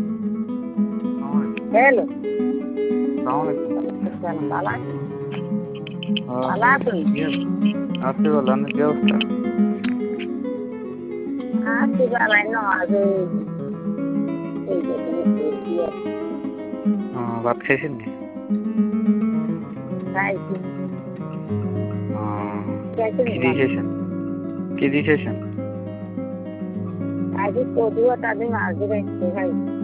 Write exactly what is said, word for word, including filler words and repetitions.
Hello সালামালাইকুম। ভালো আছেন? হ্যাঁ, ভালো আছেন? কি আছি বলো, আমি কি অবস্থা? আছি ভালাই নামাজ এই যে তুমি দিয়ে আহ, ভাত খাইছেন নি? খাইছি আহ, খাইছেন কি দিয়ে ভাত খাইছেন? কি দিয়ে খাইছেন? আজকে কদুয়া তাদের মাছ দিয়ে খাইছি